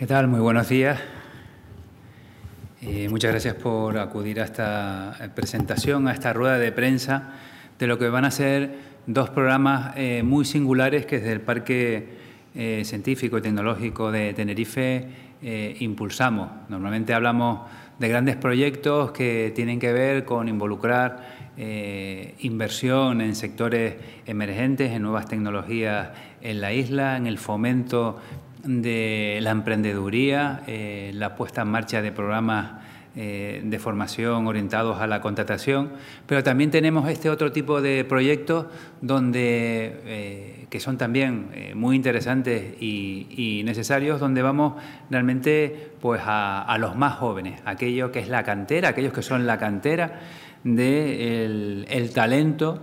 ¿Qué tal? Muy buenos días. Muchas gracias por acudir a esta presentación, a esta rueda de prensa de lo que van a ser dos programas muy singulares que desde el Parque Científico y Tecnológico de Tenerife impulsamos. Normalmente hablamos de grandes proyectos que tienen que ver con involucrar inversión en sectores emergentes, en nuevas tecnologías en la isla, en el fomento de la emprendeduría, la puesta en marcha de programas de formación orientados a la contratación, pero también tenemos este otro tipo de proyectos donde, que son también muy interesantes y necesarios, donde vamos realmente pues, a los más jóvenes, aquello que es la cantera, aquellos que son la cantera del talento,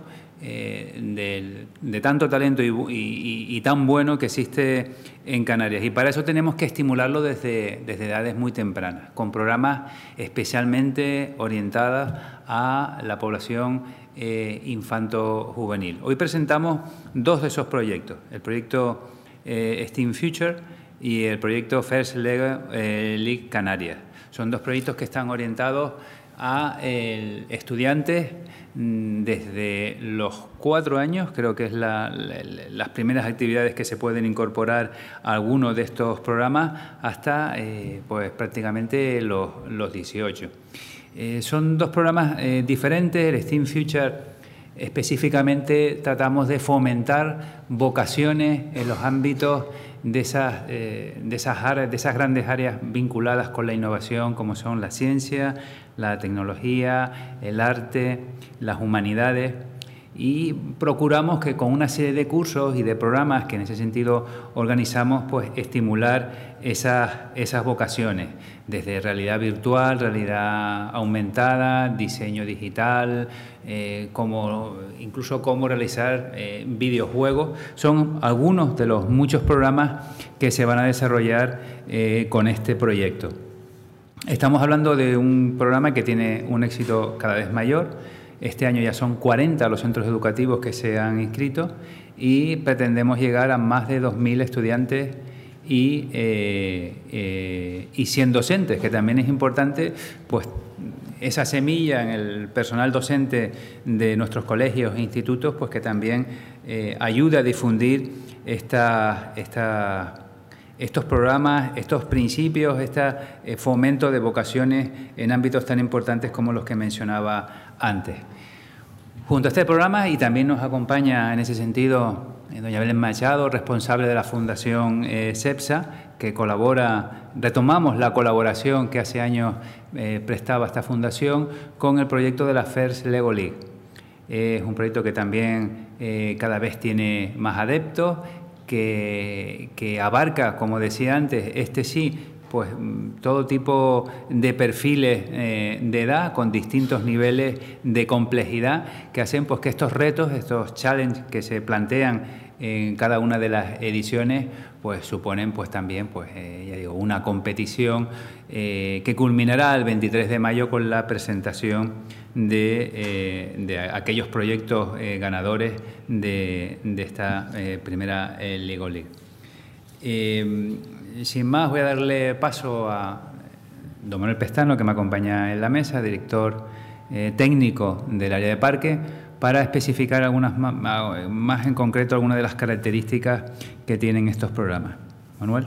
de tanto talento y tan bueno que existe en Canarias. Y para eso tenemos que estimularlo desde edades muy tempranas, con programas especialmente orientados a la población infanto-juvenil. Hoy presentamos dos de esos proyectos, el proyecto STEAM Future y el proyecto First League Canarias. Son dos proyectos que están orientados a estudiantes desde los 4 años, creo que es las primeras actividades que se pueden incorporar a alguno de estos programas, hasta pues prácticamente los 18. Son dos programas diferentes. El STEAM Future específicamente tratamos de fomentar vocaciones en los ámbitos de esas grandes áreas vinculadas con la innovación, como son la ciencia, la tecnología, el arte, las humanidades, y procuramos que con una serie de cursos y de programas que en ese sentido organizamos, pues estimular esas vocaciones, desde realidad virtual, realidad aumentada, diseño digital, incluso cómo realizar videojuegos. Son algunos de los muchos programas que se van a desarrollar con este proyecto. Estamos hablando de un programa que tiene un éxito cada vez mayor. Este año ya son 40 los centros educativos que se han inscrito y pretendemos llegar a más de 2.000 estudiantes y 100 docentes, que también es importante, pues esa semilla en el personal docente de nuestros colegios e institutos, pues que también ayuda a difundir estos programas, estos principios, este fomento de vocaciones en ámbitos tan importantes como los que mencionaba antes. Junto a este programa, y también nos acompaña en ese sentido doña Belén Machado, responsable de la Fundación CEPSA, que retomamos la colaboración que hace años prestaba esta fundación con el proyecto de la First League. Es un proyecto que también cada vez tiene más adeptos, que abarca, como decía antes, pues todo tipo de perfiles de edad con distintos niveles de complejidad que hacen pues que estos retos, estos challenges que se plantean en cada una de las ediciones, pues suponen pues también una competición que culminará el 23 de mayo con la presentación de aquellos proyectos ganadores de esta primera League. Sin más, voy a darle paso a don Manuel Pestano, que me acompaña en la mesa, director técnico del área de parque, para especificar algunas más en concreto algunas de las características que tienen estos programas. Manuel.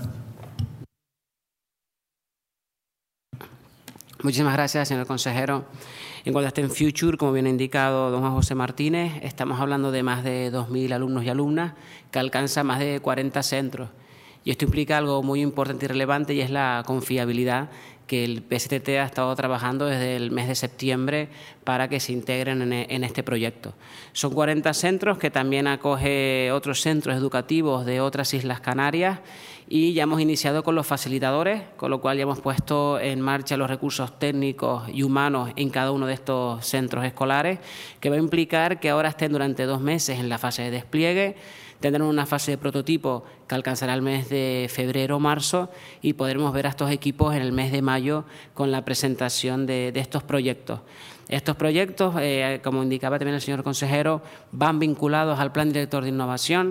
Muchísimas gracias, señor consejero. En cuanto a STEAM Future, como bien ha indicado don Juan José Martínez, estamos hablando de más de 2.000 alumnos y alumnas que alcanza más de 40 centros. Y esto implica algo muy importante y relevante, y es la confiabilidad que el PSTT ha estado trabajando desde el mes de septiembre para que se integren en este proyecto. Son 40 centros que también acoge otros centros educativos de otras islas Canarias, y ya hemos iniciado con los facilitadores, con lo cual ya hemos puesto en marcha los recursos técnicos y humanos en cada uno de estos centros escolares, que va a implicar que ahora estén durante 2 meses en la fase de despliegue. Tendrán una fase de prototipo que alcanzará el mes de febrero o marzo, y podremos ver a estos equipos en el mes de mayo con la presentación de estos proyectos. Estos proyectos, como indicaba también el señor consejero, van vinculados al Plan Director de Innovación.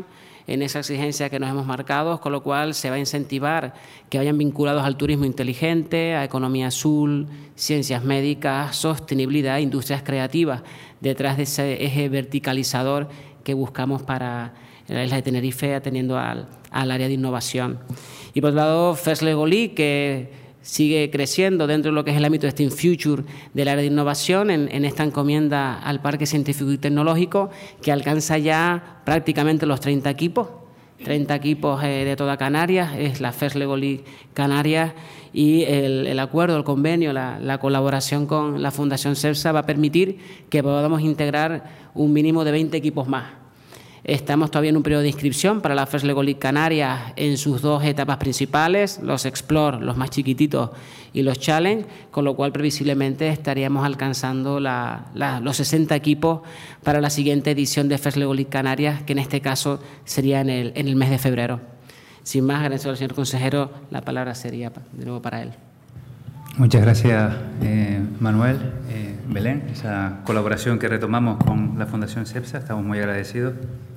en esa exigencia que nos hemos marcado, con lo cual se va a incentivar que vayan vinculados al turismo inteligente, a economía azul, ciencias médicas, sostenibilidad, industrias creativas, detrás de ese eje verticalizador que buscamos para la isla de Tenerife, atendiendo al área de innovación. Y por otro lado, First Lego League, que sigue creciendo dentro de lo que es el ámbito de Steam Future del área de innovación en esta encomienda al Parque Científico y Tecnológico, que alcanza ya prácticamente los 30 equipos de toda Canarias. Es la First Lego League Canarias, y el acuerdo, el convenio, la colaboración con la Fundación CEPSA va a permitir que podamos integrar un mínimo de 20 equipos más. Estamos todavía en un periodo de inscripción para la First Lego League Canarias en sus dos etapas principales, los Explore, los más chiquititos, y los Challenge, con lo cual previsiblemente estaríamos alcanzando los 60 equipos para la siguiente edición de First Lego League Canarias, que en este caso sería en el mes de febrero. Sin más, gracias al señor consejero, la palabra sería de nuevo para él. Muchas gracias, Manuel. Belén, esa colaboración que retomamos con la Fundación CEPSA, estamos muy agradecidos.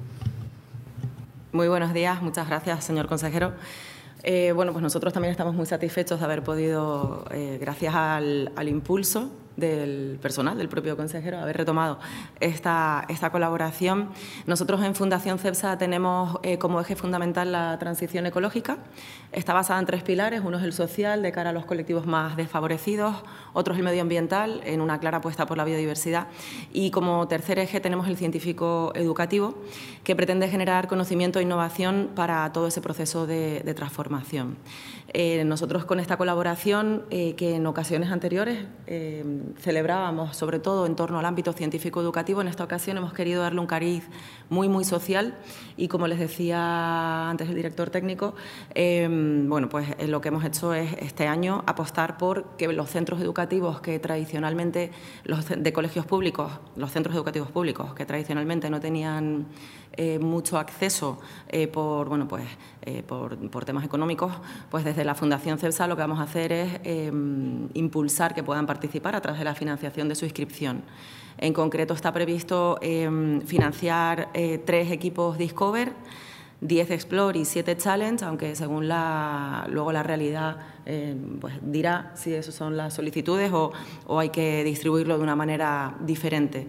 Muy buenos días, muchas gracias, señor consejero. Bueno, pues nosotros también estamos muy satisfechos de haber podido, gracias al impulso del personal, del propio consejero, haber retomado esta colaboración. Nosotros en Fundación CEPSA tenemos como eje fundamental la transición ecológica. Está basada en 3 pilares: uno es el social, de cara a los colectivos más desfavorecidos; otro es el medioambiental, en una clara apuesta por la biodiversidad; y como tercer eje tenemos el científico educativo, que pretende generar conocimiento e innovación para todo ese proceso de transformación. Nosotros con esta colaboración, que en ocasiones anteriores celebrábamos sobre todo en torno al ámbito científico-educativo, en esta ocasión hemos querido darle un cariz muy social, y como les decía antes el director técnico, bueno, pues lo que hemos hecho es este año apostar por que los centros educativos que tradicionalmente, de colegios públicos, los centros educativos públicos que tradicionalmente no tenían mucho acceso por temas económicos, pues desde la Fundación CEPSA lo que vamos a hacer es impulsar que puedan participar a través de la financiación de su inscripción. En concreto está previsto financiar 3 equipos Discover, 10 Explore y 7 Challenge, aunque según luego la realidad pues dirá si esas son las solicitudes o hay que distribuirlo de una manera diferente.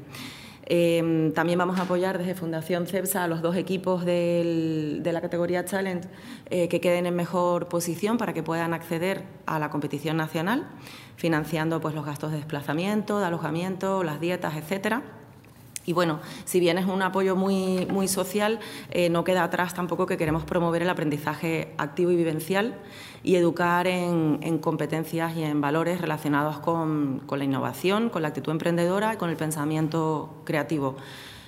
También vamos a apoyar desde Fundación CEPSA a los 2 equipos de la categoría Challenge que queden en mejor posición para que puedan acceder a la competición nacional, financiando pues los gastos de desplazamiento, de alojamiento, las dietas, etcétera. Y bueno, si bien es un apoyo muy social, no queda atrás tampoco que queremos promover el aprendizaje activo y vivencial y educar en competencias y en valores relacionados con la innovación, con la actitud emprendedora y con el pensamiento creativo.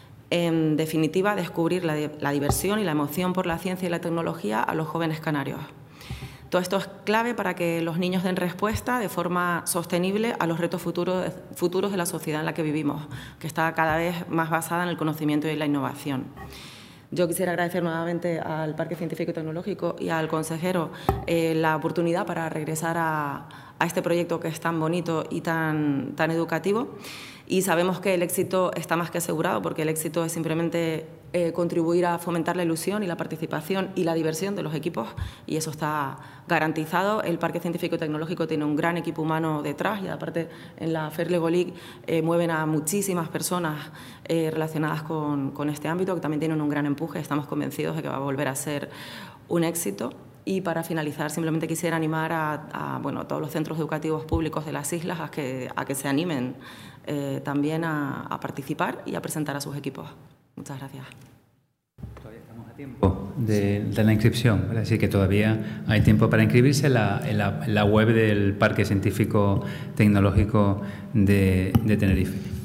En definitiva, descubrir la diversión y la emoción por la ciencia y la tecnología a los jóvenes canarios. Todo esto es clave para que los niños den respuesta de forma sostenible a los retos futuros de la sociedad en la que vivimos, que está cada vez más basada en el conocimiento y la innovación. Yo quisiera agradecer nuevamente al Parque Científico y Tecnológico y al consejero la oportunidad para regresar a este proyecto que es tan bonito y tan educativo. Y sabemos que el éxito está más que asegurado, porque el éxito es simplemente contribuir a fomentar la ilusión y la participación y la diversión de los equipos, y eso está garantizado. El Parque Científico y Tecnológico tiene un gran equipo humano detrás, y aparte en la First Lego League mueven a muchísimas personas relacionadas con este ámbito, que también tienen un gran empuje. Estamos convencidos de que va a volver a ser un éxito. Y para finalizar, simplemente quisiera animar a todos los centros educativos públicos de las islas a que se animen también a participar y a presentar a sus equipos. Muchas gracias. Todavía estamos a tiempo de la inscripción, es decir, que todavía hay tiempo para inscribirse en la web del Parque Científico Tecnológico de Tenerife.